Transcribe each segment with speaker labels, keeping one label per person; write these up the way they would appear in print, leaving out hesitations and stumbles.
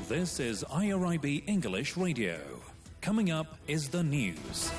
Speaker 1: This is IRIB English Radio. Coming up is the news.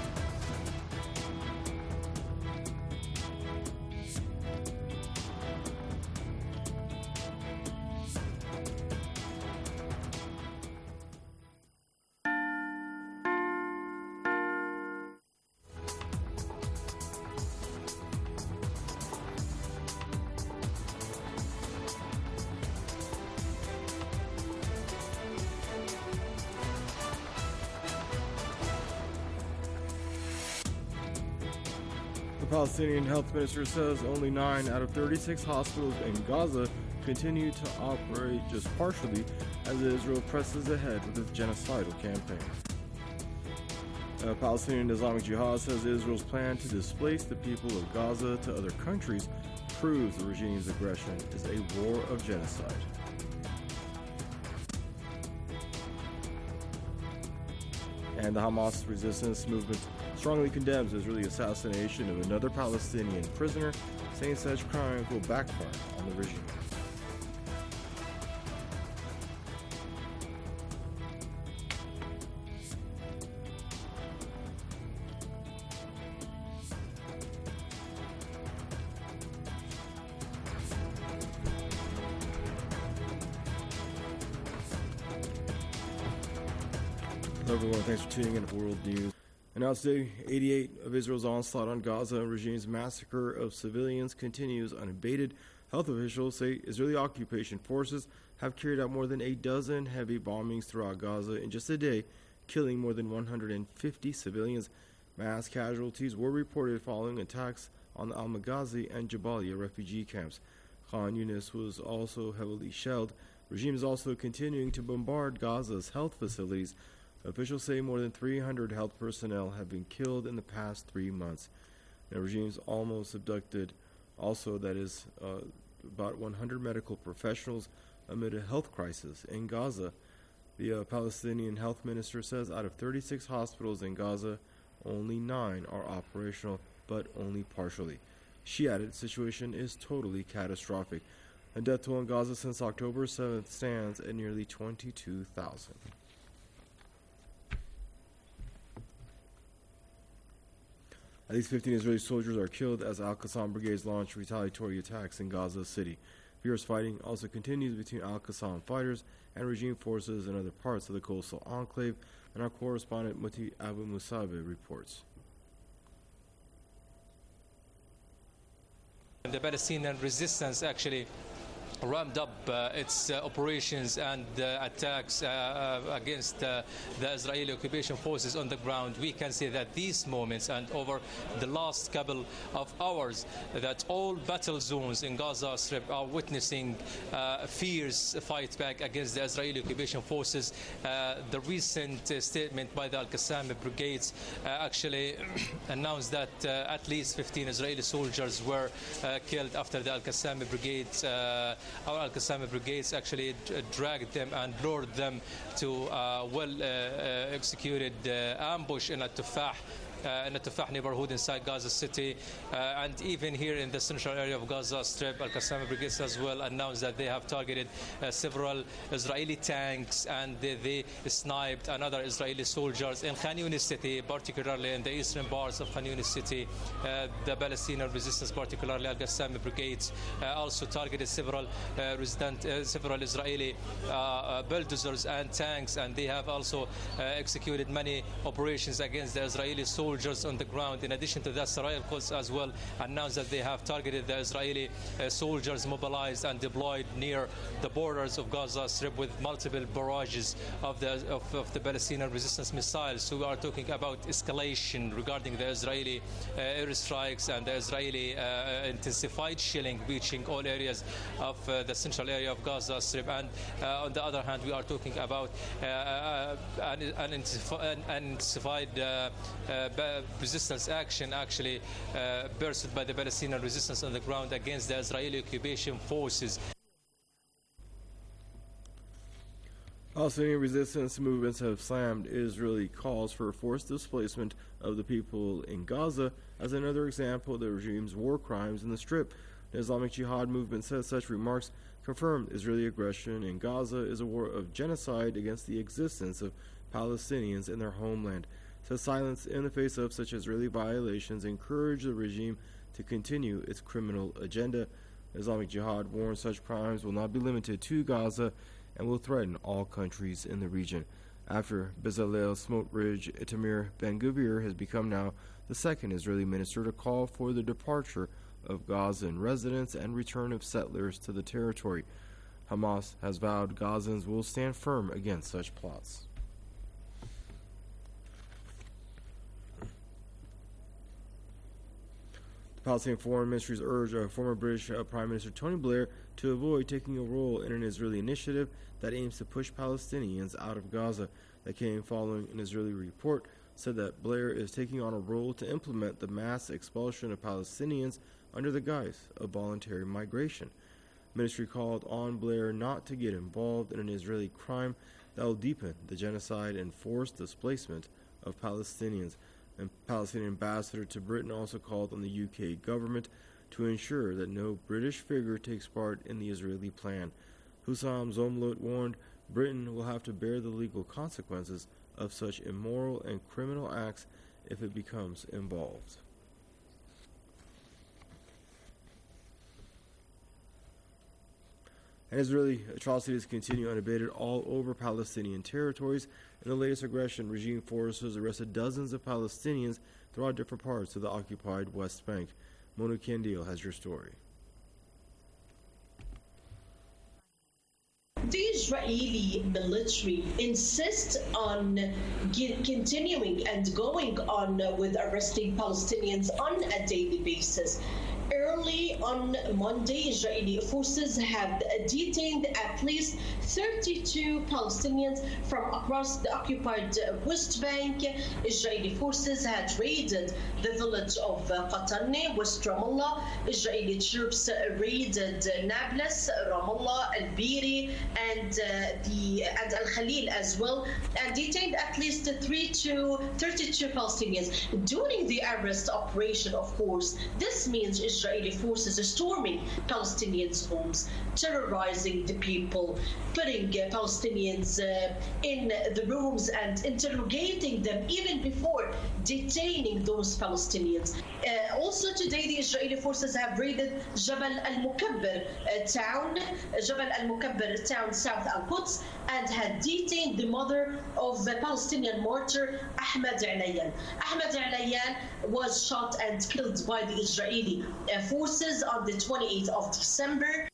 Speaker 2: The Palestinian health minister says only 9 out of 36 hospitals in Gaza continue to operate just partially as Israel presses ahead with its genocidal campaign. Palestinian Islamic Jihad says Israel's plan to displace the people of Gaza to other countries proves the regime's aggression is a war of genocide. And the Hamas resistance movement strongly condemns Israeli assassination of another Palestinian prisoner, saying such crimes will backfire on the regime. Hello everyone, thanks for tuning in to World News. Announced today, 88 of Israel's onslaught on Gaza and regime's massacre of civilians continues unabated. Health officials say Israeli occupation forces have carried out more than a dozen heavy bombings throughout Gaza in just a day, killing more than 150 civilians. Mass casualties were reported following attacks on the Al-Maghazi and Jabalia refugee camps. Khan Yunis was also heavily shelled. Regime is also continuing to bombard Gaza's health facilities. Officials say more than 300 health personnel have been killed in the past 3 months. The regime's almost abducted about 100 medical professionals amid a health crisis in Gaza. The Palestinian health minister says out of 36 hospitals in Gaza, only 9 are operational, but only partially. She added, the situation is totally catastrophic. The death toll in Gaza since October 7th stands at nearly 22,000. At least 15 Israeli soldiers are killed as Al-Qassam brigades launch retaliatory attacks in Gaza City. Fierce fighting also continues between Al-Qassam fighters and regime forces in other parts of the coastal enclave, and our correspondent Muti Abu Musabe reports.
Speaker 3: The Palestinian resistance actually ramped up its operations and attacks against the Israeli occupation forces on the ground. We can see that these moments and over the last couple of hours that all battle zones in Gaza Strip are witnessing fierce fight back against the Israeli occupation forces. The recent statement by the Al-Qassam brigades actually announced that at least 15 Israeli soldiers were killed after the Al-Qassam brigades our Al-Qassam brigades actually dragged them and lured them to well-executed ambush in Al-Tufah neighborhood inside Gaza City, and even here in the central area of Gaza Strip, Al-Qassam brigades as well announced that they have targeted several Israeli tanks, and they sniped another Israeli soldiers in Khan Yunis City, particularly in the eastern parts of Khan Yunis City. The Palestinian resistance, particularly Al-Qassam brigades, also targeted several Israeli bulldozers and tanks, and they have also executed many operations against the Israeli soldiers on the ground. In addition to that, Sarai al-Quds as well announced that they have targeted the Israeli soldiers mobilized and deployed near the borders of Gaza Strip with multiple barrages of the Palestinian resistance missiles. So we are talking about escalation regarding the Israeli airstrikes and the Israeli intensified shelling reaching all areas of the central area of Gaza Strip. And on the other hand, we are talking about an intensified resistance action actually pursued by the Palestinian resistance on the ground against the Israeli occupation forces.
Speaker 2: Palestinian resistance movements have slammed Israeli calls for forced displacement of the people in Gaza as another example of the regime's war crimes in the Strip. The Islamic Jihad movement says such remarks confirmed Israeli aggression in Gaza is a war of genocide against the existence of Palestinians in their homeland. Says silence in the face of such Israeli violations encourage the regime to continue its criminal agenda. Islamic Jihad warns such crimes will not be limited to Gaza and will threaten all countries in the region. After Bezalel Smotrich, Itamar Ben-Gvir has become now the second Israeli minister to call for the departure of Gazan residents and return of settlers to the territory. Hamas has vowed Gazans will stand firm against such plots. The Palestinian Foreign Ministries urged former British Prime Minister Tony Blair to avoid taking a role in an Israeli initiative that aims to push Palestinians out of Gaza. That came following an Israeli report said that Blair is taking on a role to implement the mass expulsion of Palestinians under the guise of voluntary migration. The ministry called on Blair not to get involved in an Israeli crime that will deepen the genocide and forced displacement of Palestinians. And Palestinian ambassador to Britain also called on the UK government to ensure that no British figure takes part in the Israeli plan. Hussam Zomlot warned Britain will have to bear the legal consequences of such immoral and criminal acts if it becomes involved. And Israeli atrocities continue unabated all over Palestinian territories. In the latest aggression, regime forces arrested dozens of Palestinians throughout different parts of the occupied West Bank. Monu Kendil has your story.
Speaker 4: The Israeli military insists on continuing and going on with arresting Palestinians on a daily basis. Early on Monday, Israeli forces have detained at least 32 Palestinians from across the occupied West Bank. Israeli forces had raided the village of Qataneh, West Ramallah. Israeli troops raided Nablus, Ramallah, Al-Biri, and Al Khalil as well, and detained at least 32 Palestinians. During the arrest operation, of course, this means Israeli forces are storming Palestinians' homes, terrorizing the people, putting Palestinians in the rooms and interrogating them even before detaining those Palestinians. Also today, the Israeli forces have raided Jabal al-Mukabbir town south Al-Quds, and had detained the mother of the Palestinian martyr Ahmed Alayan. Ahmed Alayan was shot and killed by the Israeli forces on the 28th of December.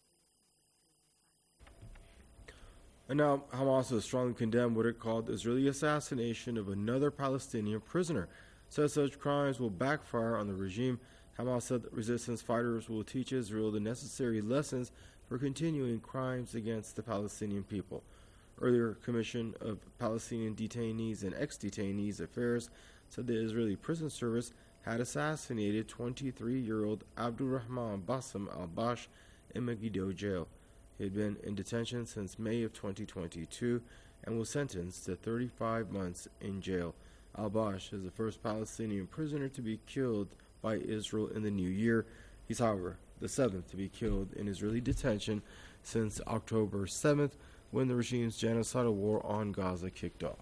Speaker 2: And now Hamas has strongly condemned what it called the Israeli assassination of another Palestinian prisoner. Says such crimes will backfire on the regime. Hamas said that resistance fighters will teach Israel the necessary lessons for continuing crimes against the Palestinian people. Earlier, Commission of Palestinian Detainees and Ex-Detainees Affairs said the Israeli Prison Service had assassinated 23-year-old Abdurrahman Bassem al-Bash in Megiddo jail. He had been in detention since May of 2022 and was sentenced to 35 months in jail. Al-Bash is the first Palestinian prisoner to be killed by Israel in the new year. He's, however, the seventh to be killed in Israeli detention since October 7th, when the regime's genocidal war on Gaza kicked off.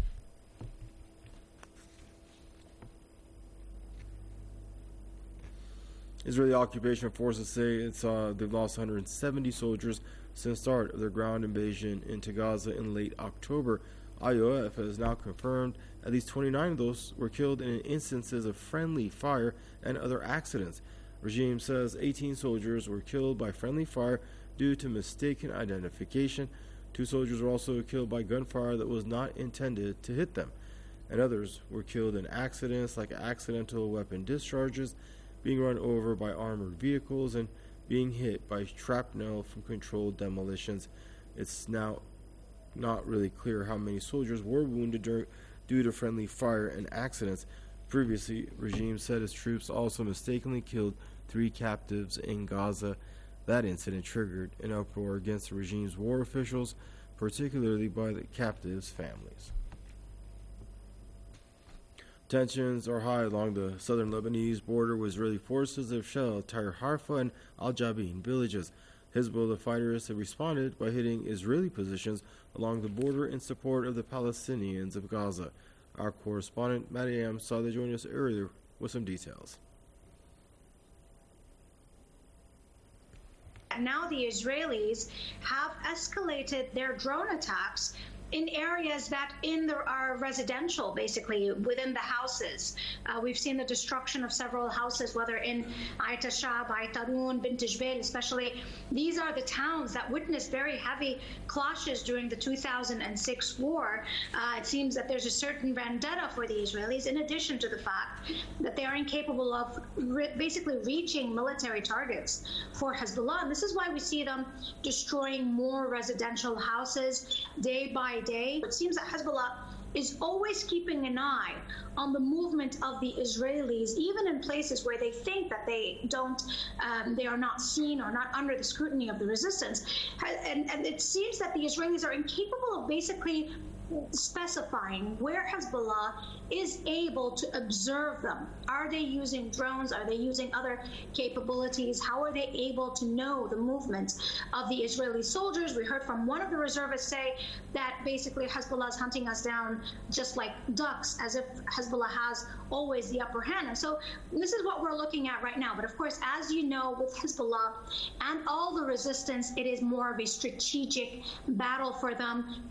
Speaker 2: Israeli occupation forces say they've lost 170 soldiers since the start of their ground invasion into Gaza in late October. IOF has now confirmed at least 29 of those were killed in instances of friendly fire and other accidents. Regime says 18 soldiers were killed by friendly fire due to mistaken identification. 2 soldiers were also killed by gunfire that was not intended to hit them, and others were killed in accidents like accidental weapon discharges, being run over by armored vehicles, and being hit by shrapnel from controlled demolitions. It's now not really clear how many soldiers were wounded due to friendly fire and accidents. Previously, regime said its troops also mistakenly killed 3 captives in Gaza. That incident triggered an uproar against the regime's war officials, particularly by the captives' families. Tensions are high along the southern Lebanese border with Israeli forces that have shelled Tyre Harfa and Al Jabin villages. Hezbollah fighters have responded by hitting Israeli positions along the border in support of the Palestinians of Gaza. Our correspondent, Mariam Sadeh, joined us earlier with some details.
Speaker 5: Now the Israelis have escalated their drone attacks in areas that are residential, basically, within the houses. We've seen the destruction of several houses, whether in Ait Shab, Ait Arun, Bint Jbeil especially. These are the towns that witnessed very heavy clashes during the 2006 war. It seems that there's a certain vendetta for the Israelis, in addition to the fact that they are incapable of basically reaching military targets for Hezbollah. And this is why we see them destroying more residential houses day by day. It seems that Hezbollah is always keeping an eye on the movement of the Israelis, even in places where they think that they are not seen or not under the scrutiny of the resistance. And it seems that the Israelis are incapable of basically specifying where Hezbollah is able to observe them. Are they using drones? Are they using other capabilities? How are they able to know the movement of the Israeli soldiers? We heard from one of the reservists say that basically Hezbollah is hunting us down just like ducks, as if Hezbollah has always the upper hand. And so this is what we're looking at right now. But of course, as you know, with Hezbollah and all the resistance, it is more of a strategic battle for them.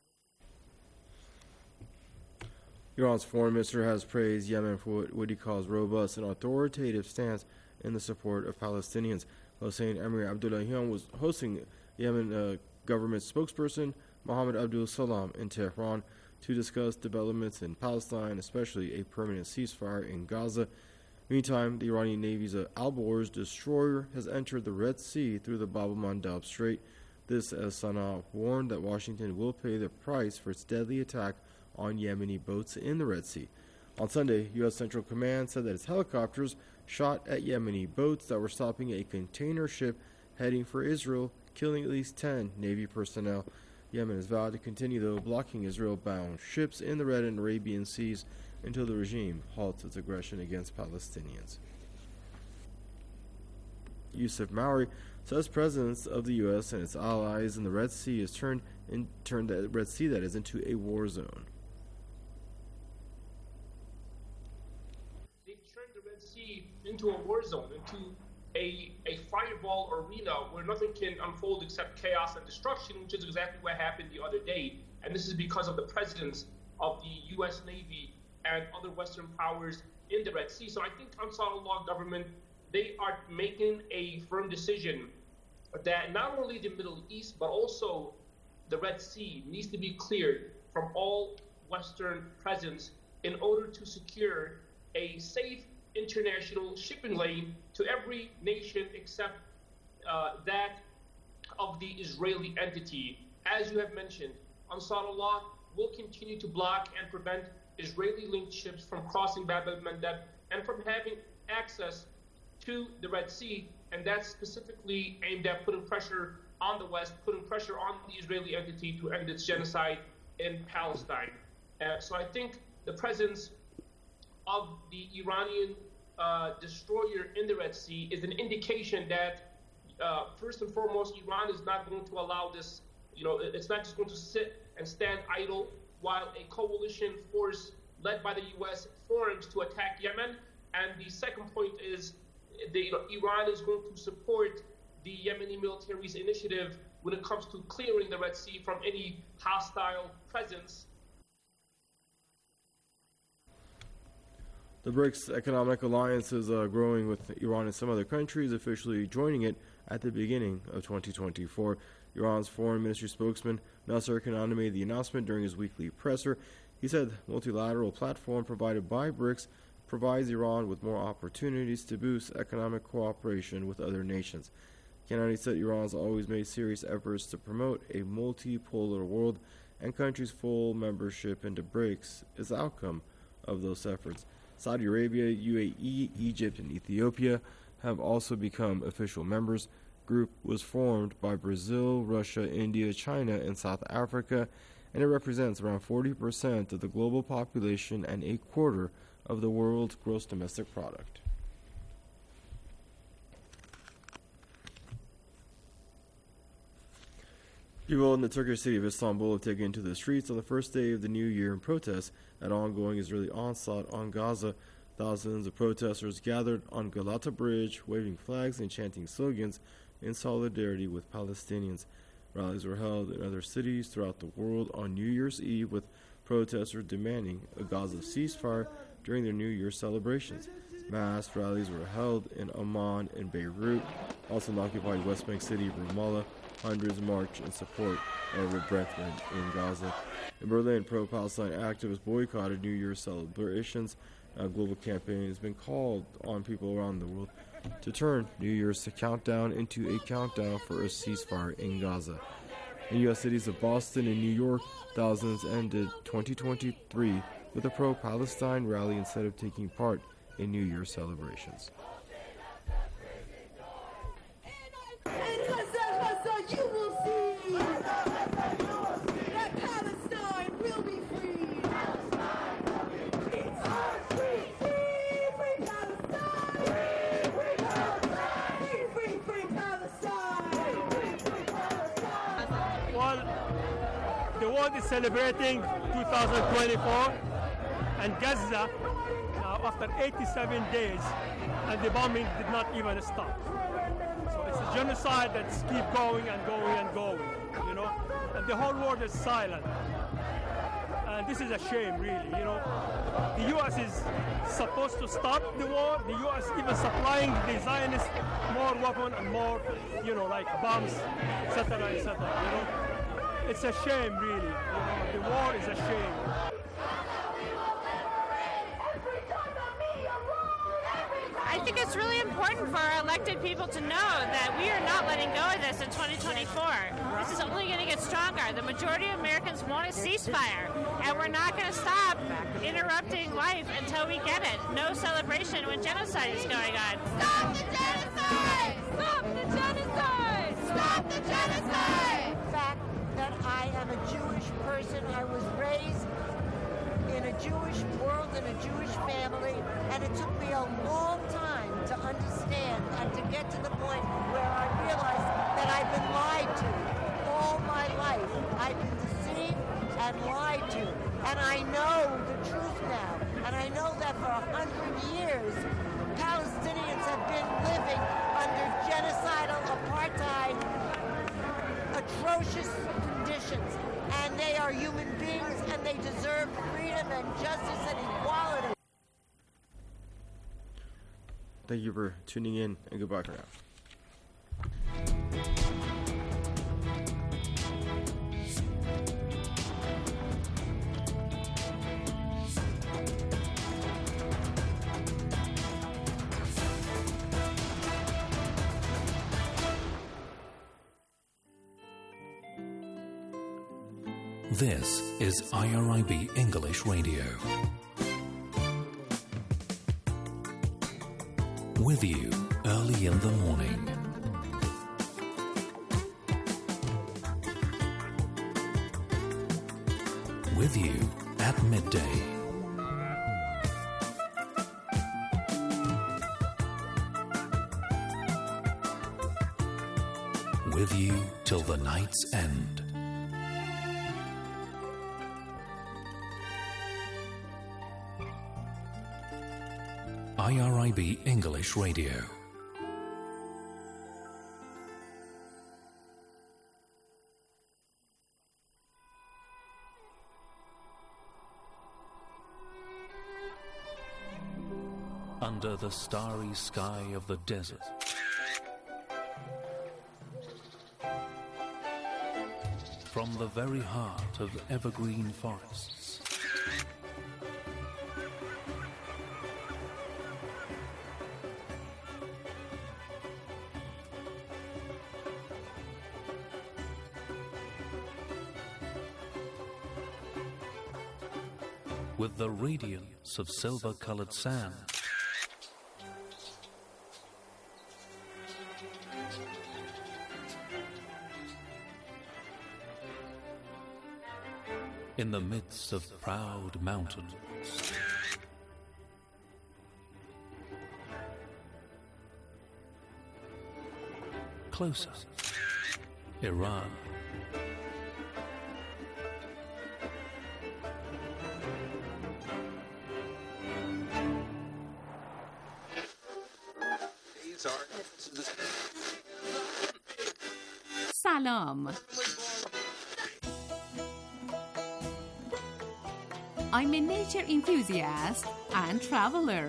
Speaker 2: Iran's foreign minister has praised Yemen for what he calls robust and authoritative stance in the support of Palestinians. Hossein Amir Abdullahian was hosting Yemen government spokesperson Mohammed Abdul Salam in Tehran to discuss developments in Palestine, especially a permanent ceasefire in Gaza. Meantime, the Iranian Navy's Al-Borz destroyer has entered the Red Sea through the Bab el-Mandab Strait. This as Sana'a warned that Washington will pay the price for its deadly attack on Yemeni boats in the Red Sea. On Sunday, U.S. Central Command said that its helicopters shot at Yemeni boats that were stopping a container ship heading for Israel, killing at least 10 Navy personnel. Yemen has vowed to continue, though, blocking Israel-bound ships in the Red and Arabian Seas until the regime halts its aggression against Palestinians. Yusuf Mauri says presence of the U.S. and its allies in the Red Sea has turned the Red Sea into a war zone.
Speaker 6: Into a war zone, into a fireball arena where nothing can unfold except chaos and destruction, which is exactly what happened the other day. And this is because of the presence of the U.S. Navy and other Western powers in the Red Sea. So I think Ansar Allah government, they are making a firm decision that not only the Middle East, but also the Red Sea needs to be cleared from all Western presence in order to secure a safe international shipping lane to every nation except that of the Israeli entity. As you have mentioned, Ansar Allah will continue to block and prevent Israeli-linked ships from crossing Bab el-Mandab and from having access to the Red Sea, and that's specifically aimed at putting pressure on the West, putting pressure on the Israeli entity to end its genocide in Palestine. So I think the presence of the Iranian destroyer in the Red Sea is an indication that, first and foremost, Iran is not going to allow this, it's not just going to sit and stand idle while a coalition force led by the U.S. forms to attack Yemen. And the second point is Iran is going to support the Yemeni military's initiative when it comes to clearing the Red Sea from any hostile presence.
Speaker 2: The BRICS economic alliance is growing, with Iran and some other countries officially joining it at the beginning of 2024. Iran's foreign ministry spokesman Nasser Kanani made the announcement during his weekly presser. He said the multilateral platform provided by BRICS provides Iran with more opportunities to boost economic cooperation with other nations. Kanani said Iran has always made serious efforts to promote a multipolar world, and countries' full membership into BRICS is the outcome of those efforts. Saudi Arabia, UAE, Egypt, and Ethiopia have also become official members. The group was formed by Brazil, Russia, India, China, and South Africa, and it represents around 40% of the global population and a quarter of the world's gross domestic product. People in the Turkish city of Istanbul have taken to the streets on the first day of the new year in protest at ongoing Israeli onslaught on Gaza. Thousands of protesters gathered on Galata Bridge, waving flags and chanting slogans in solidarity with Palestinians. Rallies were held in other cities throughout the world on New Year's Eve, with protesters demanding a Gaza ceasefire during their New Year celebrations. Mass rallies were held in Amman and Beirut. Also in the occupied West Bank city of Ramallah, hundreds marched in support of the brethren in Gaza. In Berlin, pro-Palestine activists boycotted New Year's celebrations. A global campaign has been called on people around the world to turn New Year's countdown into a countdown for a ceasefire in Gaza. In U.S. cities of Boston and New York, thousands ended 2023 with a pro-Palestine rally instead of taking part in New Year's celebrations.
Speaker 7: You will see that Palestine will be free. It's free, free Palestine. Free Palestine. Free Palestine.
Speaker 8: Well, the world is celebrating 2024, and Gaza now after 87 days, and the bombing did not even stop. So it's a genocide that's keep going and going and going, you know, and the whole world is silent. And this is a shame, really, you know. The U.S. is supposed to stop the war. The U.S. even supplying the Zionists more weapons and more, you know, like bombs, etc., etc., you know. It's a shame, really, you know. The war is a shame.
Speaker 9: I think it's really important for our elected people to know that we are not letting go of this in 2024. This is only going to get stronger. The majority of Americans want a ceasefire, and we're not going to stop interrupting life until we get it. No celebration when genocide is going on.
Speaker 7: Stop the genocide! Stop the genocide! Stop the genocide!
Speaker 10: The fact that I am a Jewish person, I was raised in a Jewish world, in a Jewish family, and it took me a long time to understand and to get to the point where I realized that I've been lied to all my life. I've been deceived and lied to, and I know the truth now, and I know that for 100 years, Palestinians have been living under genocidal apartheid, atrocious conditions, and they are human beings, and they deserve freedom and justice and equality.
Speaker 2: Thank you for tuning in, and goodbye for now.
Speaker 1: This is IRIB English Radio. With you early in the morning. With you at midday. With you till the night's end. IRIB English Radio. Under the starry sky of the desert, from the very heart of evergreen forests, with the radiance of silver-colored sand, in the midst of proud mountains, closer, Iran,
Speaker 11: Salam. I'm a nature enthusiast and traveler.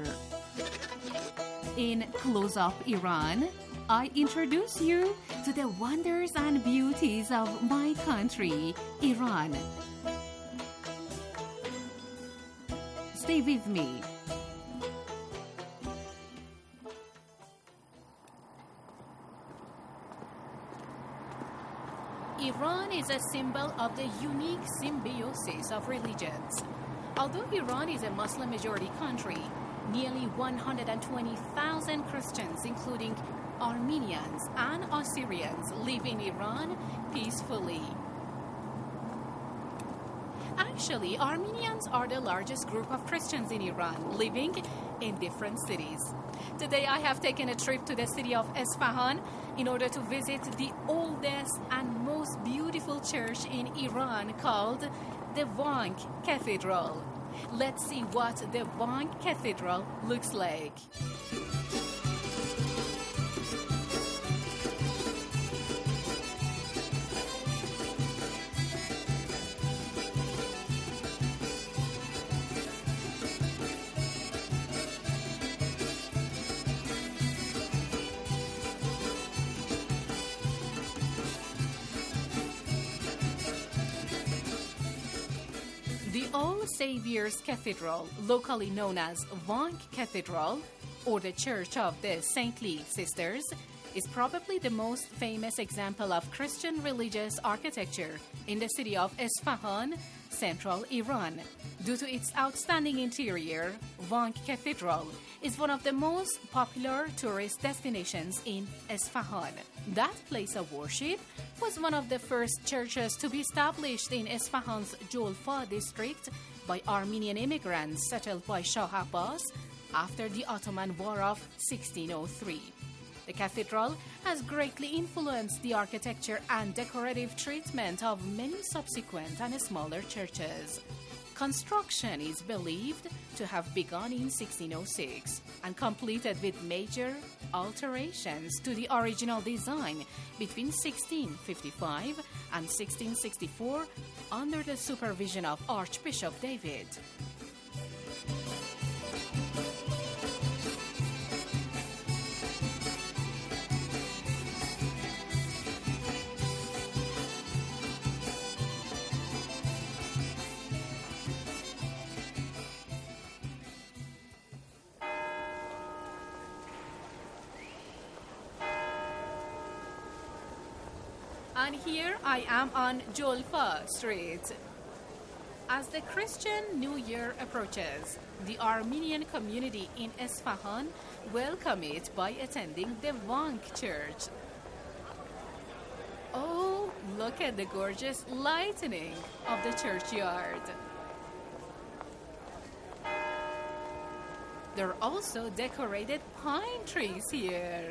Speaker 11: In Close Up Iran, I introduce you to the wonders and beauties of my country, Iran. Stay with me. Iran is a symbol of the unique symbiosis of religions. Although Iran is a Muslim-majority country, nearly 120,000 Christians, including Armenians and Assyrians, live in Iran peacefully. Actually, Armenians are the largest group of Christians in Iran, living in different cities. Today, I have taken a trip to the city of Isfahan in order to visit the oldest and most beautiful church in Iran called the Vank Cathedral. Let's see what the Vank Cathedral looks like. The All Saviors Cathedral, locally known as Vank Cathedral, or the Church of the Saintly Sisters, is probably the most famous example of Christian religious architecture in the city of Isfahan, central Iran. Due to its outstanding interior, Vank Cathedral is one of the most popular tourist destinations in Isfahan. That place of worship was one of the first churches to be established in Isfahan's Jolfa district by Armenian immigrants settled by Shah Abbas after the Ottoman War of 1603. The cathedral has greatly influenced the architecture and decorative treatment of many subsequent and smaller churches. Construction is believed to have begun in 1606 and completed with major alterations to the original design between 1655 and 1664 under the supervision of Archbishop David. And here I am on Jolfa Street. As the Christian New Year approaches, the Armenian community in Isfahan welcome it by attending the Vank Church. Oh, look at the gorgeous lighting of the churchyard. There are also decorated pine trees here.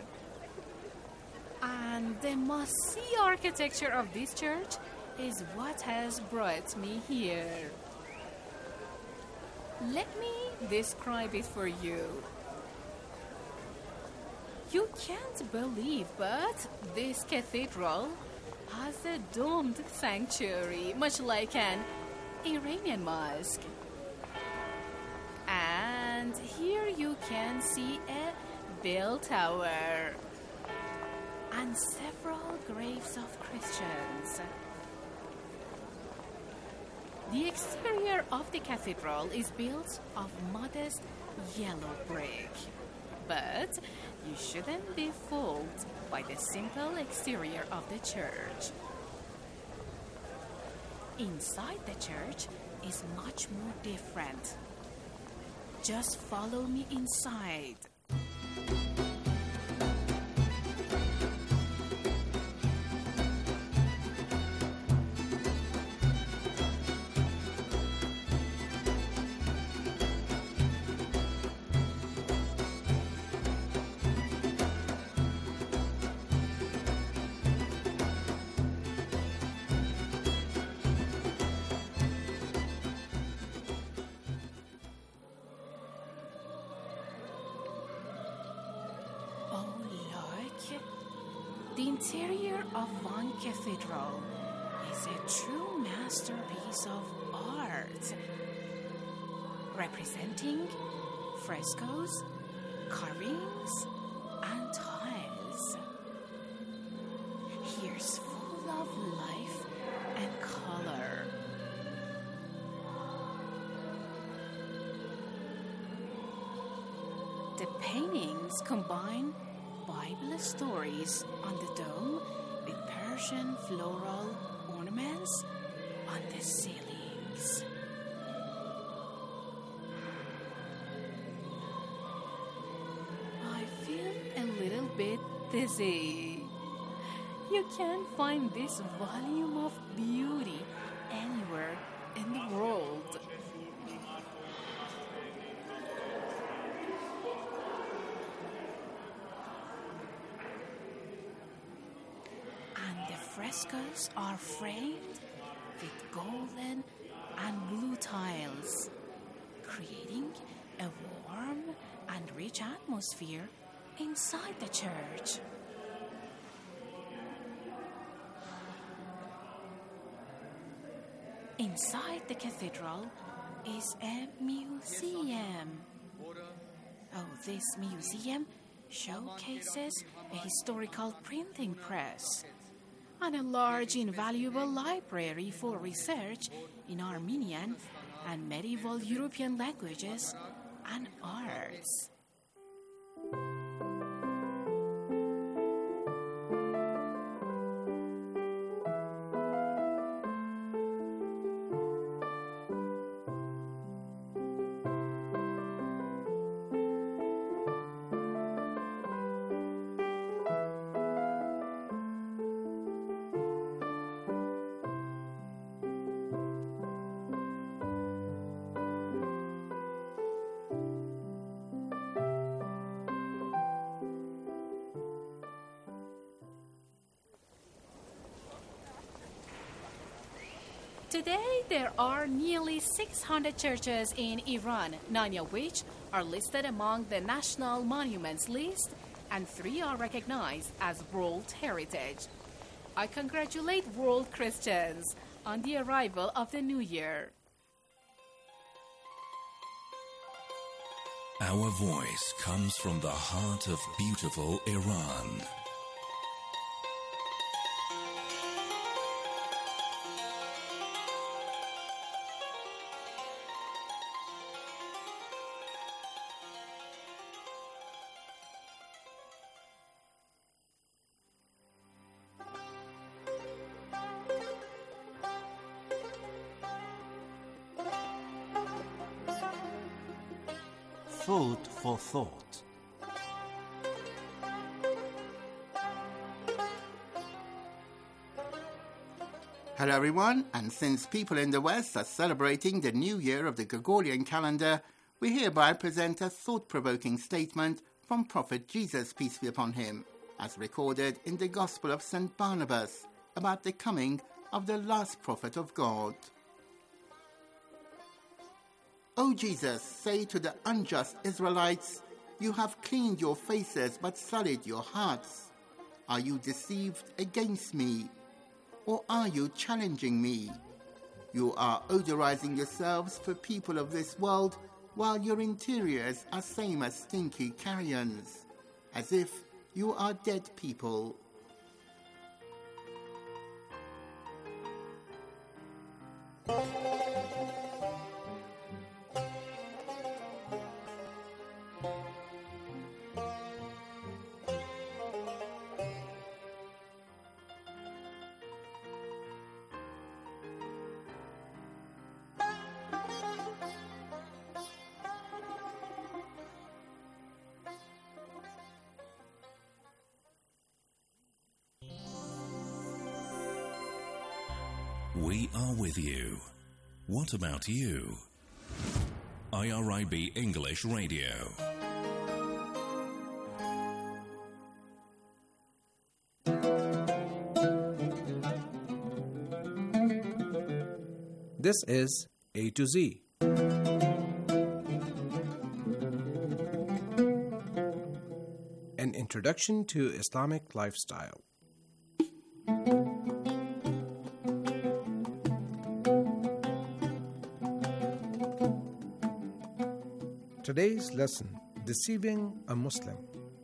Speaker 11: And the must-see architecture of this church is what has brought me here. Let me describe it for you. You can't believe, but this cathedral has a domed sanctuary, much like an Iranian mosque. And here you can see a bell tower and several graves of Christians. The exterior of the cathedral is built of modest yellow brick. But you shouldn't be fooled by the simple exterior of the church. Inside the church is much more different. Just follow me inside. The interior of Van Cathedral is a true masterpiece of art, representing frescoes, carvings, and tiles. Here's full of life and color. The paintings combine Bible stories on the dome with Persian floral ornaments on the ceilings. I feel a little bit dizzy. You can't find this volume of beauty anywhere in the world. Frescoes are framed with golden and blue tiles, creating a warm and rich atmosphere inside the church. Inside the cathedral is a museum. Oh, this museum showcases a historical printing press and a large invaluable library for research in Armenian and medieval European languages and arts. Today, there are nearly 600 churches in Iran, 9 of which are listed among the National Monuments list, and 3 are recognized as World Heritage. I congratulate world Christians on the arrival of the new year.
Speaker 1: Our voice comes from the heart of beautiful Iran.
Speaker 12: Food for thought.
Speaker 13: Hello everyone, and since people in the West are celebrating the new year of the Gregorian calendar, we hereby present a thought-provoking statement from Prophet Jesus, peace be upon him, as recorded in the Gospel of St. Barnabas, about the coming of the last prophet of God. O Jesus, say to the unjust Israelites, you have cleaned your faces but sullied your hearts. Are you deceived against me? Or are you challenging me? You are odorizing yourselves for people of this world, while your interiors are same as stinky carrions, as if you are dead people.
Speaker 1: We are with you. What about you? IRIB English Radio.
Speaker 14: This is A to Z. An introduction to Islamic lifestyle. Today's lesson, Deceiving a Muslim.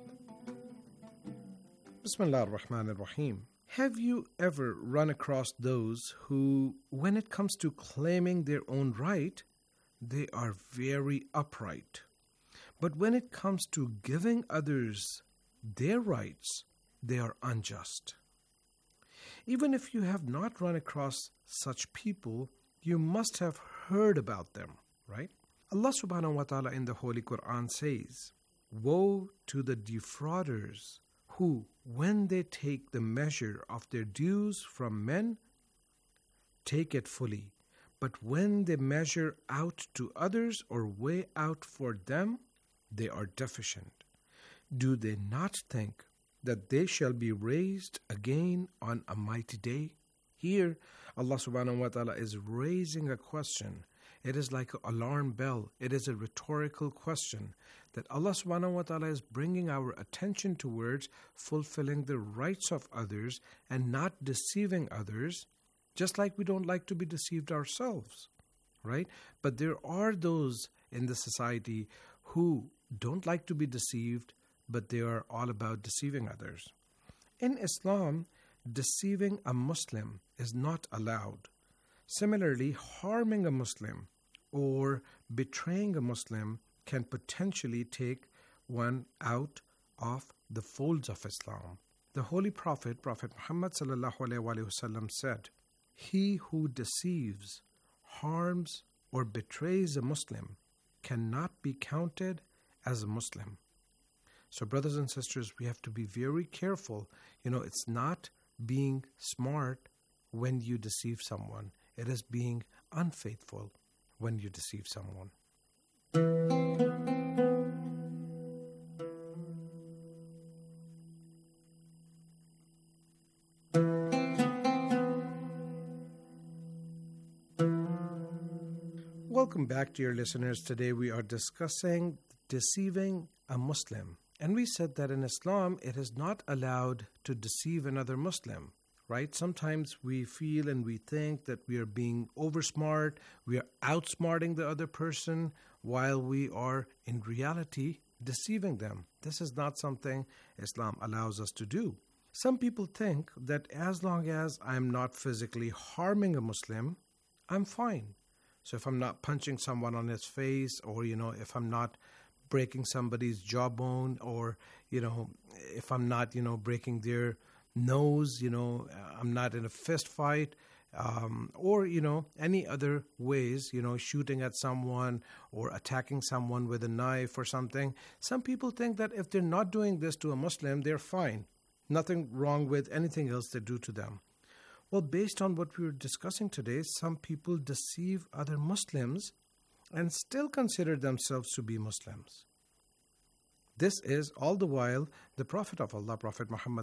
Speaker 14: Bismillah ar-Rahman ar-Rahim. Have you ever run across those who, when it comes to claiming their own right, they are very upright, but when it comes to giving others their rights, they are unjust? Even if you have not run across such people, you must have heard about them, right? Allah subhanahu wa ta'ala in the Holy Quran says, "Woe to the defrauders who, when they take the measure of their dues from men, take it fully, but when they measure out to others or weigh out for them, they are deficient. Do they not think that they shall be raised again on a mighty day?" Here, Allah subhanahu wa ta'ala is raising a question. It is like an alarm bell. It is a rhetorical question that Allah subhanahu wa ta'ala is bringing our attention towards fulfilling the rights of others and not deceiving others, just like we don't like to be deceived ourselves, right? But there are those in the society who don't like to be deceived, but they are all about deceiving others. In Islam, deceiving a Muslim is not allowed. Similarly, harming a Muslim or betraying a Muslim can potentially take one out of the folds of Islam. The Holy Prophet, Prophet Muhammad ﷺ said, "He who deceives, harms, or betrays a Muslim cannot be counted as a Muslim." So brothers and sisters, we have to be very careful. It's not being smart when you deceive someone. It is being unfaithful when you deceive someone. Welcome back, dear listeners. Today we are discussing deceiving a Muslim. And we said that in Islam, it is not allowed to deceive another Muslim. Right? Sometimes we feel and we think that we are being oversmart, we are outsmarting the other person, while we are in reality deceiving them. This is not something Islam allows us to do. Some people think that as long as I'm not physically harming a Muslim, I'm fine. So if I'm not punching someone on his face, or if I'm not breaking somebody's jawbone, or if I'm not breaking their nose, I'm not in a fist fight, or any other ways, shooting at someone or attacking someone with a knife or something. Some people think that if they're not doing this to a Muslim, they're fine. Nothing wrong with anything else they do to them. Well, based on what we were discussing today, some people deceive other Muslims and still consider themselves to be Muslims. This is all the while the Prophet of Allah, Prophet Muhammad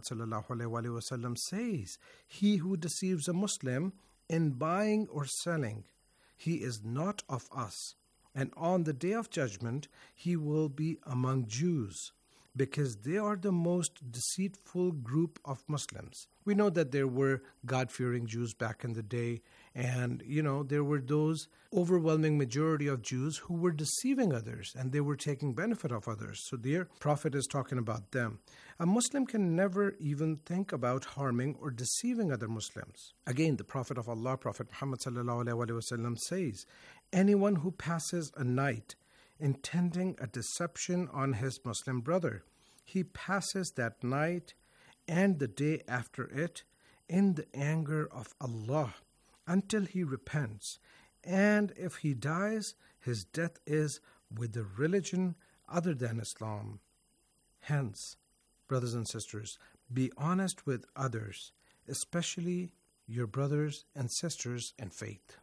Speaker 14: ﷺ says, "He who deceives a Muslim in buying or selling, he is not of us, and on the day of judgment he will be among Jews, because they are the most deceitful group of Muslims." We know that there were God-fearing Jews back in the day, and there were those overwhelming majority of Jews who were deceiving others, and they were taking benefit of others. So their Prophet is talking about them. A Muslim can never even think about harming or deceiving other Muslims. Again, the Prophet of Allah, Prophet Muhammad ﷺ says, "Anyone who passes a night intending a deception on his Muslim brother, he passes that night and the day after it in the anger of Allah until he repents. And if he dies, his death is with a religion other than Islam." Hence, brothers and sisters, be honest with others, especially your brothers and sisters in faith.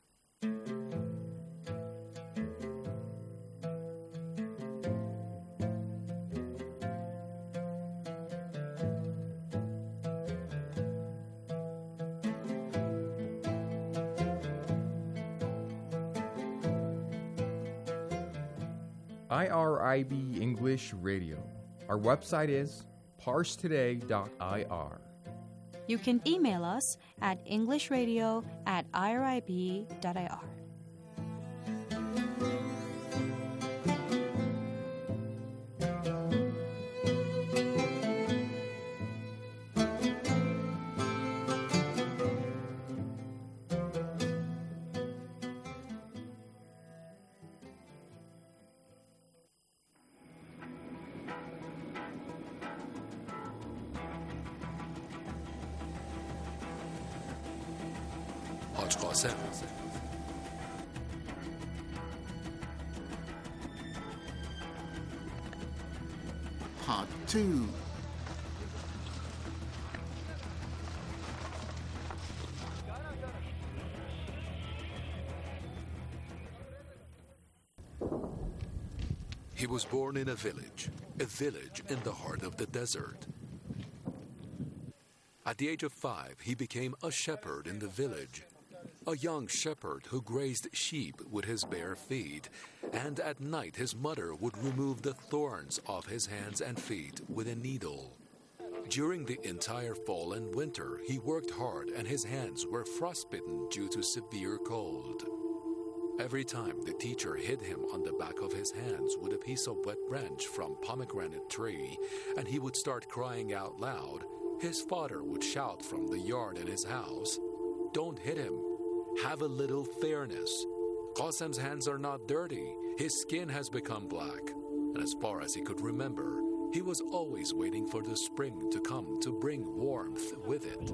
Speaker 12: IRIB English Radio. Our website is parsetoday.ir. You can email us at englishradio@irib.ir.
Speaker 15: Haj Qasem.
Speaker 13: Part 2.
Speaker 15: He was born in a village in the heart of the desert. At the age of 5, he became a shepherd in the village. A young shepherd who grazed sheep with his bare feet, and at night his mother would remove the thorns off his hands and feet with a needle. During the entire fall and winter, he worked hard and his hands were frostbitten due to severe cold. Every time the teacher hit him on the back of his hands with a piece of wet branch from pomegranate tree, and he would start crying out loud, his father would shout from the yard in his house, "Don't hit him. Have a little fairness. Qasem's hands are not dirty. His skin has become black." And as far as he could remember, he was always waiting for the spring to come to bring warmth with it.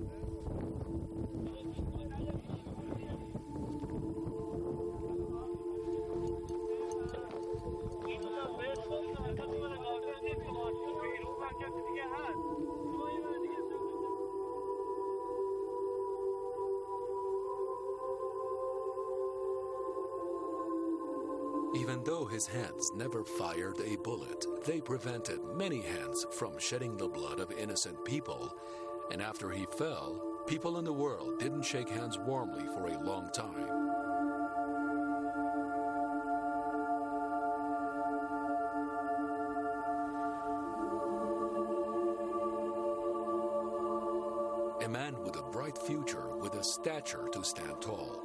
Speaker 15: Even though his hands never fired a bullet, they prevented many hands from shedding the blood of innocent people. And after he fell, people in the world didn't shake hands warmly for a long time. A man with a bright future, with a stature to stand tall.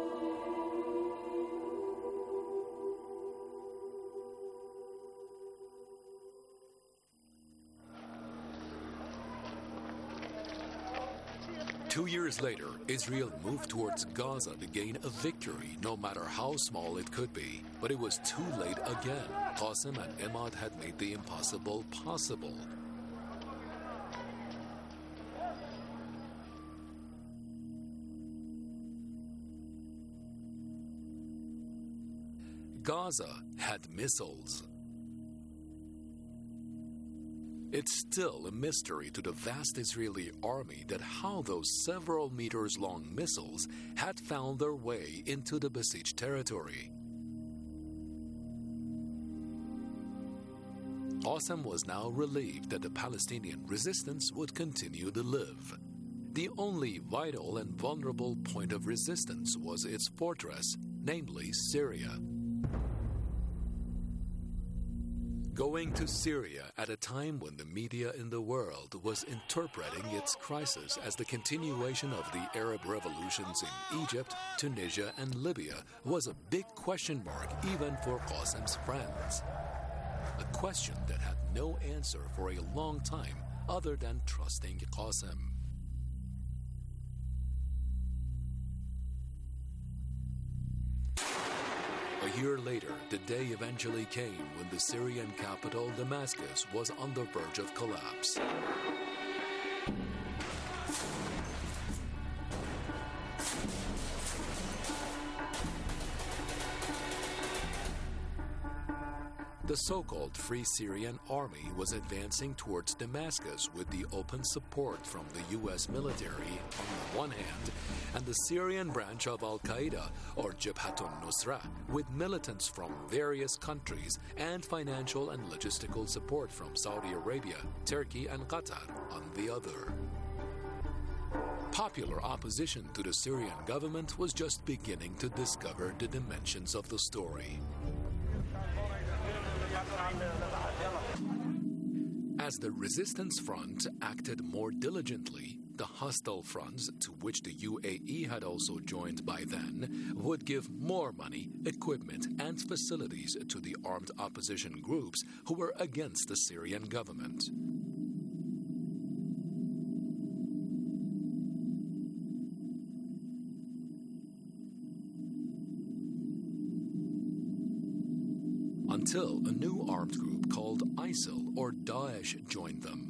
Speaker 15: Two years later, Israel moved towards Gaza to gain a victory, no matter how small it could be. But it was too late again. Qasem and Imad had made the impossible possible. Gaza had missiles. It's still a mystery to the vast Israeli army that how those several meters long missiles had found their way into the besieged territory. Qasem was now relieved that the Palestinian resistance would continue to live. The only vital and vulnerable point of resistance was its fortress, namely Syria. Going to Syria at a time when the media in the world was interpreting its crisis as the continuation of the Arab revolutions in Egypt, Tunisia, and Libya was a big question mark even for Qasem's friends. A question that had no answer for a long time other than trusting Qasem. A year later, the day eventually came when the Syrian capital, Damascus, was on the verge of collapse. The so-called Free Syrian Army was advancing towards Damascus with the open support from the U.S. military on the one hand, and the Syrian branch of Al-Qaeda, or Jabhatun Nusra, with militants from various countries and financial and logistical support from Saudi Arabia, Turkey, and Qatar on the other. Popular opposition to the Syrian government was just beginning to discover the dimensions of the story. As the resistance front acted more diligently, the hostile fronts, to which the UAE had also joined by then, would give more money, equipment, and facilities to the armed opposition groups who were against the Syrian government. Until a new armed group called ISIL or Daesh joined them.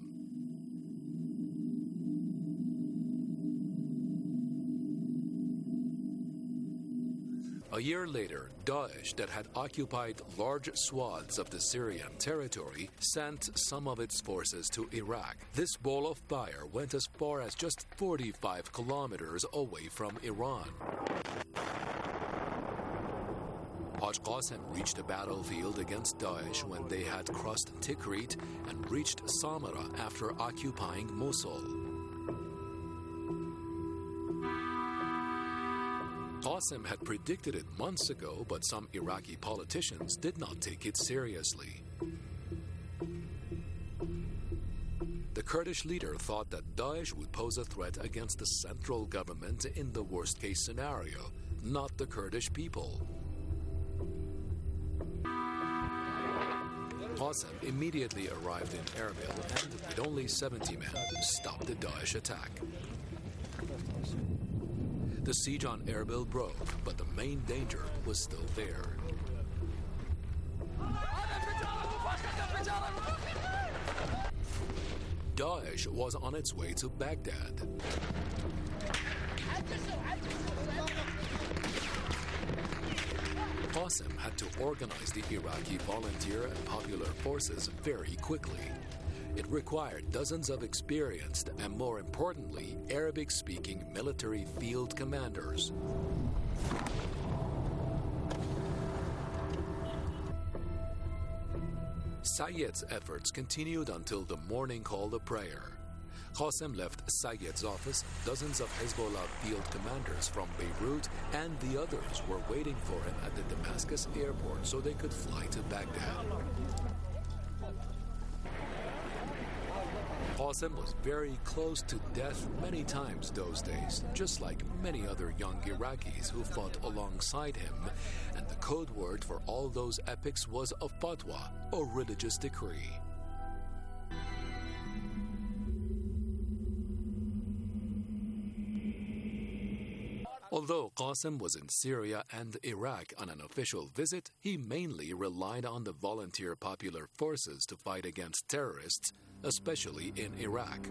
Speaker 15: A year later, Daesh, that had occupied large swaths of the Syrian territory, sent some of its forces to Iraq. This ball of fire went as far as just 45 kilometers away from Iran. Haj Qasim reached the battlefield against Daesh when they had crossed Tikrit and reached Samarra after occupying Mosul. Qasim had predicted it months ago, but some Iraqi politicians did not take it seriously. The Kurdish leader thought that Daesh would pose a threat against the central government in the worst-case scenario, not the Kurdish people. Qasim immediately arrived in Erbil and, with only 70 men, stopped the Daesh attack. The siege on Erbil broke, but the main danger was still there. Daesh was on its way to Baghdad. Qasim had to organize the Iraqi volunteer and popular forces very quickly. It required dozens of experienced and, more importantly, Arabic-speaking military field commanders. Sayyid's efforts continued until the morning call to prayer. Qasim left Sayyid's office. Dozens of Hezbollah field commanders from Beirut and the others were waiting for him at the Damascus airport so they could fly to Baghdad. Qasim was very close to death many times those days, just like many other young Iraqis who fought alongside him, and the code word for all those epics was a fatwa, or religious decree. Although Qasim was in Syria and Iraq on an official visit, he mainly relied on the volunteer popular forces to fight against terrorists, especially in Iraq.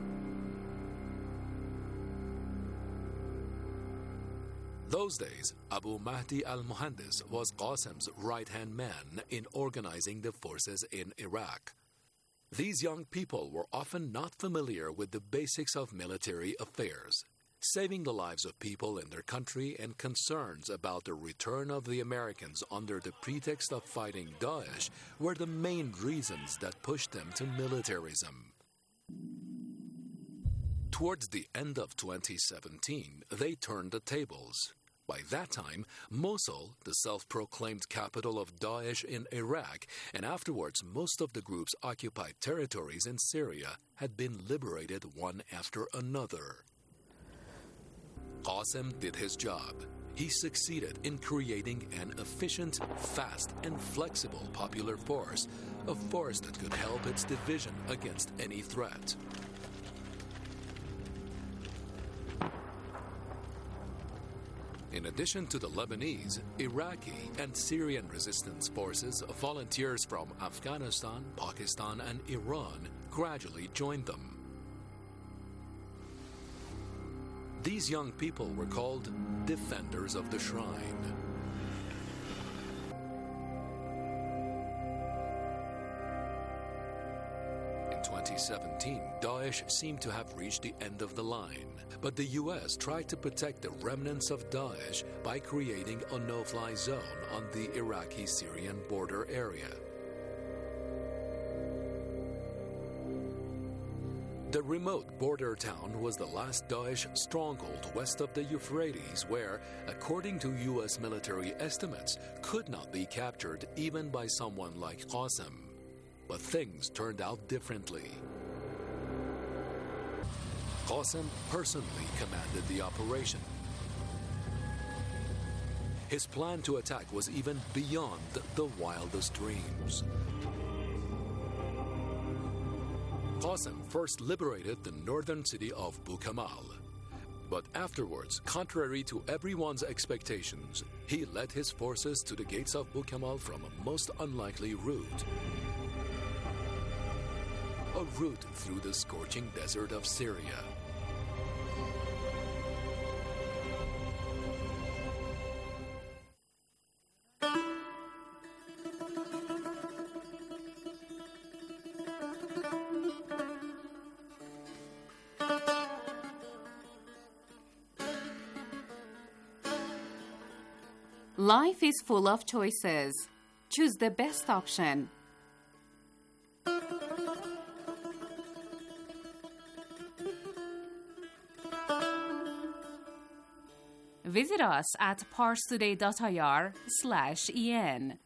Speaker 15: Those days, Abu Mahdi al-Muhandis was Qasim's right-hand man in organizing the forces in Iraq. These young people were often not familiar with the basics of military affairs. Saving the lives of people in their country and concerns about the return of the Americans under the pretext of fighting Daesh were the main reasons that pushed them to militarism. Towards the end of 2017, they turned the tables. By that time, Mosul, the self-proclaimed capital of Daesh in Iraq, and afterwards most of the group's occupied territories in Syria, had been liberated one after another. Qasim did his job. He succeeded in creating an efficient, fast, and flexible popular force, a force that could help its division against any threat. In addition to the Lebanese, Iraqi, and Syrian resistance forces, volunteers from Afghanistan, Pakistan, and Iran gradually joined them. These young people were called Defenders of the Shrine. In 2017, Daesh seemed to have reached the end of the line, but the U.S. tried to protect the remnants of Daesh by creating a no-fly zone on the Iraqi-Syrian border area. The remote border town was the last Daesh stronghold west of the Euphrates where, according to U.S. military estimates, could not be captured even by someone like Qasim. But things turned out differently. Qassem personally commanded the operation. His plan to attack was even beyond the wildest dreams. Qassem first liberated the northern city of Bukamal. But afterwards, contrary to everyone's expectations, he led his forces to the gates of Bukamal from a most unlikely route. A route through the scorching desert of Syria.
Speaker 11: Life is full of choices. Choose the best option. Visit us at parstoday.ir/en.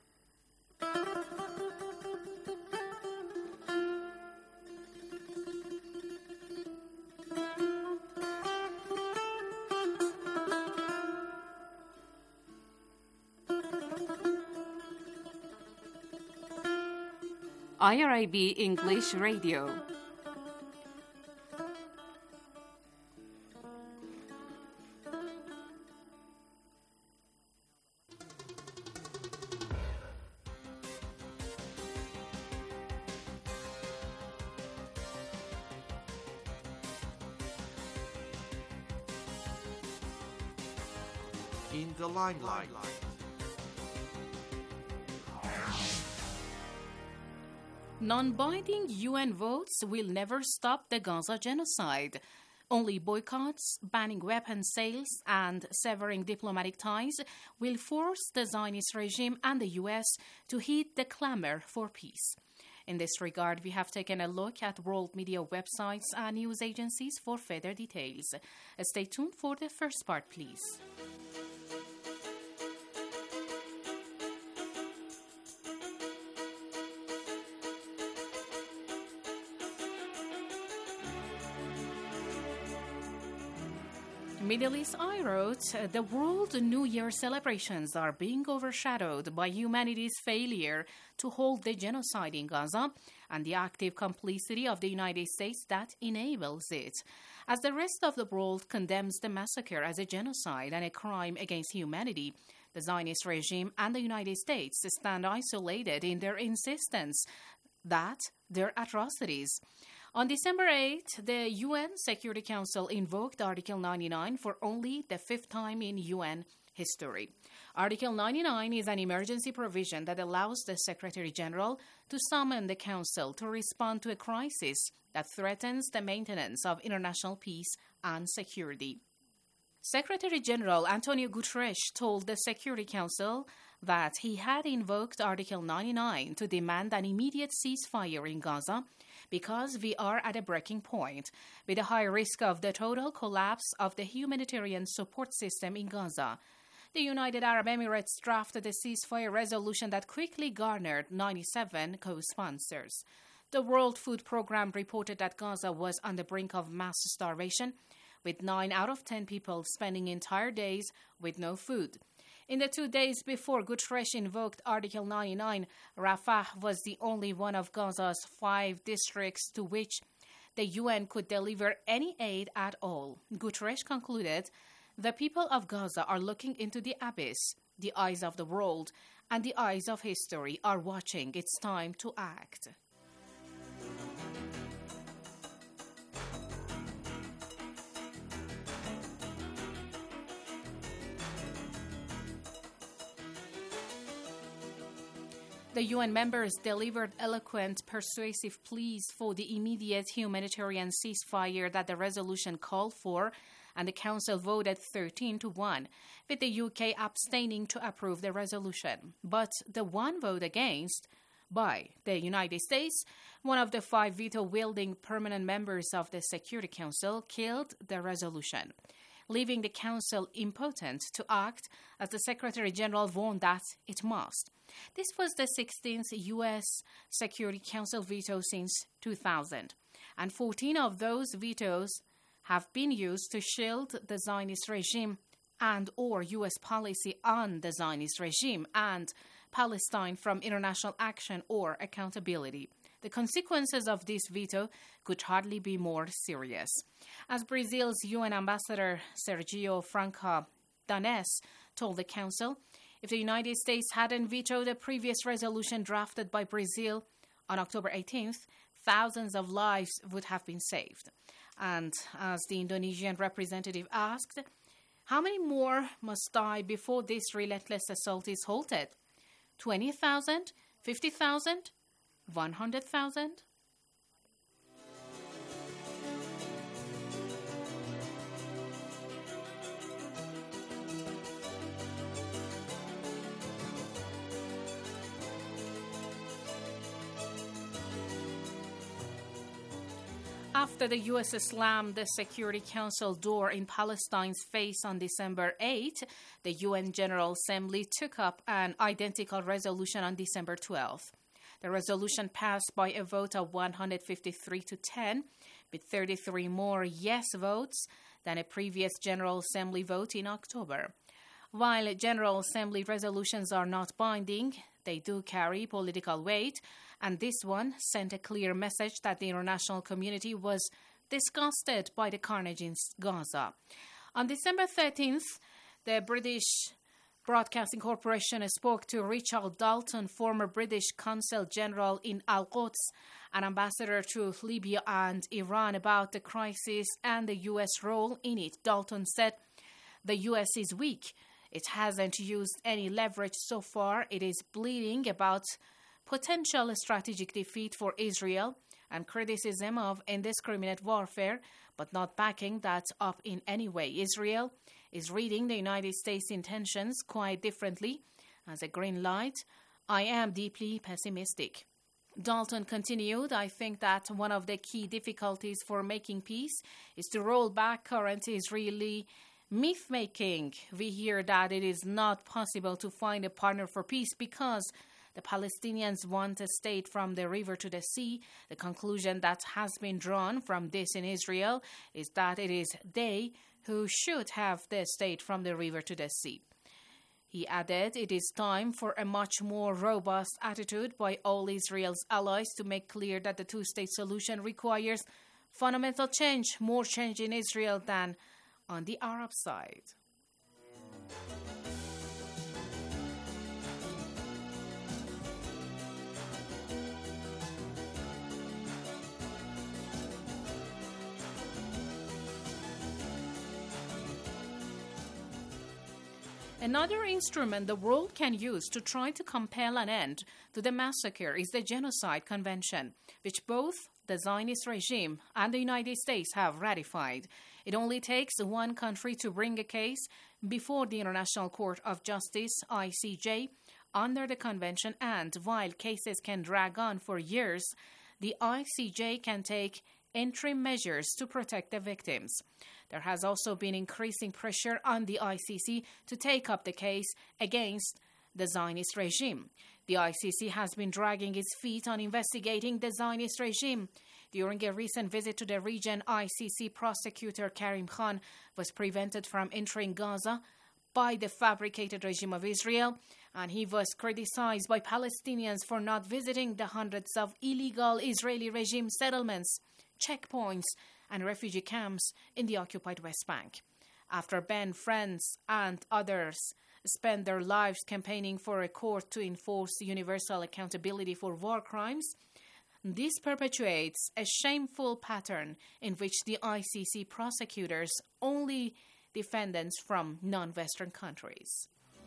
Speaker 11: IRIB English Radio.
Speaker 16: In the limelight.
Speaker 11: Non-binding UN votes will never stop the Gaza genocide. Only boycotts, banning weapons sales, and severing diplomatic ties will force the Zionist regime and the US to heed the clamor for peace. In this regard, we have taken a look at world media websites and news agencies for further details. Stay tuned for the first part, please. Middle East Eye wrote, the World New Year celebrations are being overshadowed by humanity's failure to halt the genocide in Gaza and the active complicity of the United States that enables it. As the rest of the world condemns the massacre as a genocide and a crime against humanity, the Zionist regime and the United States stand isolated in their insistence that their atrocities. On December 8, the UN Security Council invoked Article 99 for only the fifth time in UN history. Article 99 is an emergency provision that allows the Secretary General to summon the Council to respond to a crisis that threatens the maintenance of international peace and security. Secretary General Antonio Guterres told the Security Council that he had invoked Article 99 to demand an immediate ceasefire in Gaza because we are at a breaking point, with a high risk of the total collapse of the humanitarian support system in Gaza. The United Arab Emirates drafted a ceasefire resolution that quickly garnered 97 co-sponsors. The World Food Programme reported that Gaza was on the brink of mass starvation, with 9 out of 10 people spending entire days with no food. In the 2 days before Guterres invoked Article 99, Rafah was the only one of Gaza's 5 districts to which the UN could deliver any aid at all. Guterres concluded, the people of Gaza are looking into the abyss. The eyes of the world and the eyes of history are watching. It's time to act. The UN members delivered eloquent, persuasive pleas for the immediate humanitarian ceasefire that the resolution called for, and the Council voted 13-1, with the UK abstaining to approve the resolution. But the one vote against by the United States, one of the 5 veto-wielding permanent members of the Security Council, killed the resolution, leaving the Council impotent to act as the Secretary General warned that it must. This was the 16th U.S. Security Council veto since 2000, and 14 of those vetoes have been used to shield the Zionist regime and or U.S. policy on the Zionist regime and Palestine from international action or accountability. The consequences of this veto could hardly be more serious. As Brazil's UN Ambassador Sergio Franca Danes told the Council, if the United States hadn't vetoed a previous resolution drafted by Brazil on October 18th, thousands of lives would have been saved. And as the Indonesian representative asked, how many more must die before this relentless assault is halted? 20,000? 50,000? 100,000? After the U.S. slammed the Security Council door in Palestine's face on December 8, the UN General Assembly took up an identical resolution on December 12. The resolution passed by a vote of 153 to 10, with 33 more yes votes than a previous General Assembly vote in October. While General Assembly resolutions are not binding, they do carry political weight, and this one sent a clear message that the international community was disgusted by the carnage in Gaza. On December 13th, the British Broadcasting Corporation spoke to Richard Dalton, former British Consul General in Al-Quds, an ambassador to Libya and Iran, about the crisis and the U.S. role in it. Dalton said, "The U.S. is weak. It hasn't used any leverage so far. It is bleeding about potential strategic defeat for Israel and criticism of indiscriminate warfare, but not backing that up in any way. Israel is reading the United States' intentions quite differently as a green light. I am deeply pessimistic." Dalton continued, "I think that one of the key difficulties for making peace is to roll back current Israeli myth-making. We hear that it is not possible to find a partner for peace because the Palestinians want a state from the river to the sea. The conclusion that has been drawn from this in Israel is that it is they who should have the state from the river to the sea." He added, "It is time for a much more robust attitude by all Israel's allies to make clear that the two-state solution requires fundamental change, more change in Israel than on the Arab side." Another instrument the world can use to try to compel an end to the massacre is the Genocide Convention, which both the Zionist regime and the United States have ratified. It only takes one country to bring a case before the International Court of Justice, ICJ, under the convention, and while cases can drag on for years, the ICJ can take interim measures to protect the victims. There has also been increasing pressure on the ICC to take up the case against the Zionist regime. The ICC has been dragging its feet on investigating the Zionist regime. During a recent visit to the region, ICC prosecutor Karim Khan was prevented from entering Gaza by the fabricated regime of Israel, and he was criticized by Palestinians for not visiting the hundreds of illegal Israeli regime settlements, checkpoints, and refugee camps in the occupied West Bank. After Ben, friends, and others spent their lives campaigning for a court to enforce universal accountability for war crimes, this perpetuates a shameful pattern in which the ICC prosecutors only defendants from non-Western countries.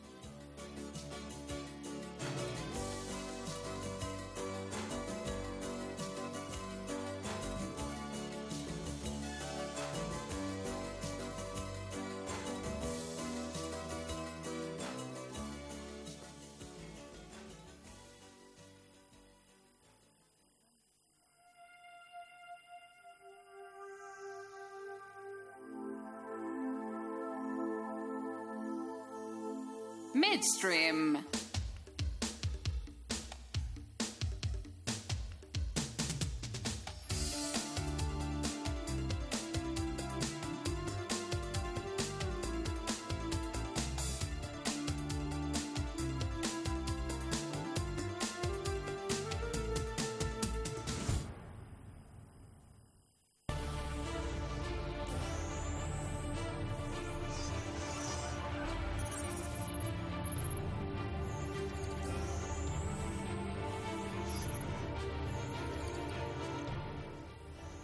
Speaker 16: Midstream.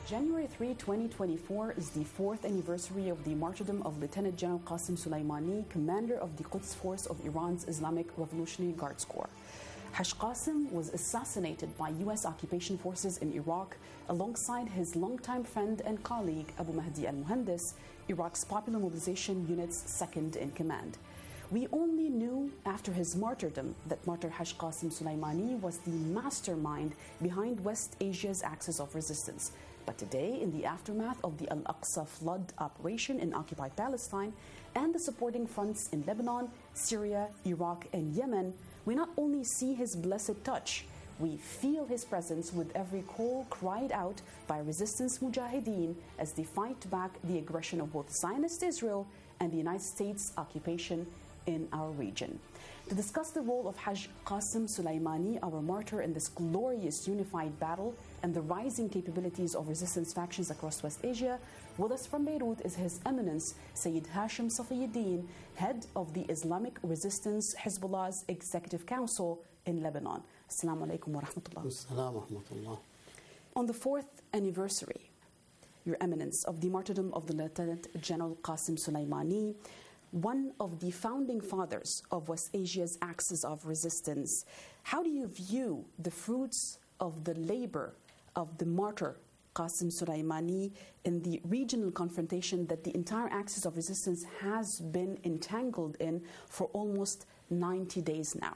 Speaker 17: January 3, 2024 is the 4th anniversary of the martyrdom of Lieutenant General Qasem Soleimani, commander of the Quds Force of Iran's Islamic Revolutionary Guards Corps. Haj Qasem was assassinated by U.S. occupation forces in Iraq alongside his longtime friend and colleague Abu Mahdi al-Muhandis, Iraq's Popular Mobilization Unit's second in command. We only knew after his martyrdom that Martyr Haj Qasem Soleimani was the mastermind behind West Asia's axis of resistance. But today, in the aftermath of the Al-Aqsa flood operation in occupied Palestine and the supporting fronts in Lebanon, Syria, Iraq, and Yemen, we not only see his blessed touch, we feel his presence with every call cried out by resistance mujahideen as they fight back the aggression of both Zionist Israel and the United States occupation in our region. To discuss the role of Haj Qasem Soleimani, our martyr, in this glorious unified battle and the rising capabilities of resistance factions across West Asia, with us from Beirut is His Eminence Sayyid Hashim Safiyuddin, head of the Islamic Resistance Hezbollah's Executive Council in Lebanon. Assalamu alaikum wa rahmatullah.
Speaker 18: Assalamu wa rahmatullah.
Speaker 17: On the 4th anniversary, Your Eminence, of the martyrdom of the Lieutenant General Qasem Soleimani, one of the founding fathers of West Asia's axis of resistance, how do you view the fruits of the labor of the martyr Qasem Soleimani in the regional confrontation that the entire axis of resistance has been entangled in for almost 90 days now?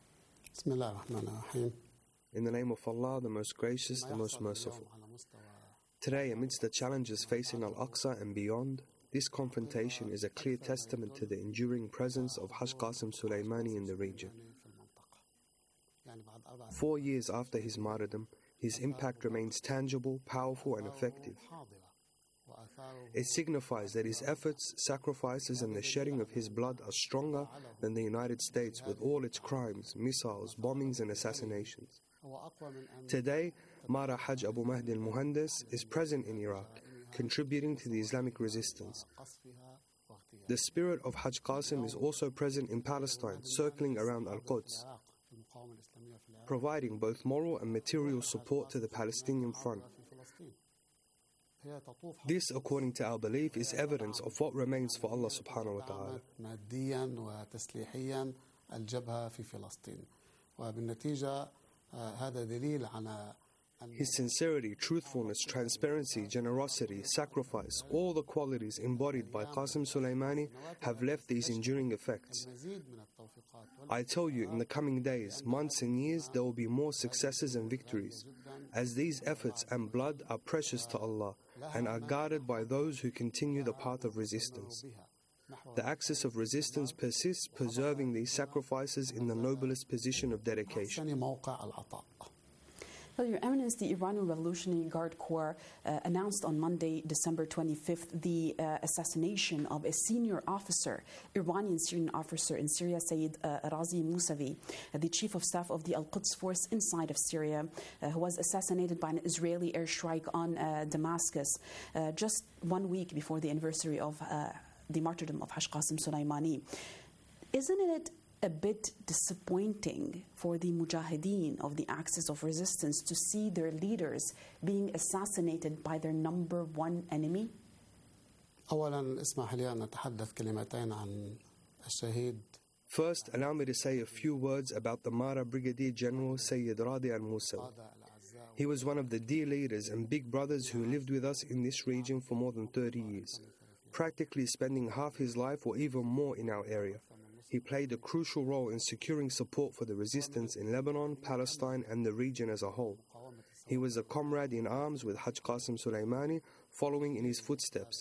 Speaker 18: In the name of Allah, the most gracious, the most merciful. Today, amidst the challenges facing Al-Aqsa and beyond, this confrontation is a clear testament to the enduring presence of Haj Qasem Soleimani in the region. 4 years after his martyrdom, his impact remains tangible, powerful, and effective. It signifies that his efforts, sacrifices, and the shedding of his blood are stronger than the United States with all its crimes, missiles, bombings, and assassinations. Today, Mara Haj Abu Mahdi al-Muhandis is present in Iraq, contributing to the Islamic resistance. The spirit of Haj Qasem is also present in Palestine, circling around Al-Quds, providing both moral and material support to the Palestinian front. This, according to our belief, is evidence of what remains for Allah subhanahu wa ta'ala. His sincerity, truthfulness, transparency, generosity, sacrifice, all the qualities embodied by Qasem Soleimani have left these enduring effects. I tell you, in the coming days, months and years, there will be more successes and victories, as these efforts and blood are precious to Allah and are guarded by those who continue the path of resistance. The axis of resistance persists, preserving these sacrifices in the noblest position of dedication.
Speaker 17: Well, Your Eminence, the Iranian Revolutionary Guard Corps announced on Monday, December 25th, the assassination of a senior officer, Iranian Syrian officer in Syria, Sayyid Razi Mousavi, the chief of staff of the Al-Quds Force inside of Syria, who was assassinated by an Israeli airstrike on Damascus just 1 week before the anniversary of the martyrdom of Haj Qasem Soleimani. Isn't it a bit disappointing for the mujahideen of the axis of resistance to see their leaders being assassinated by their number one enemy?
Speaker 18: First, allow me to say a few words about the Mara Brigadier General Sayyid Radi al-Musawi. He was one of the dear leaders and big brothers who lived with us in this region for more than 30 years, practically spending half his life or even more in our area. He played a crucial role in securing support for the resistance in Lebanon, Palestine, and the region as a whole. He was a comrade in arms with Haj Qasem Soleimani, following in his footsteps,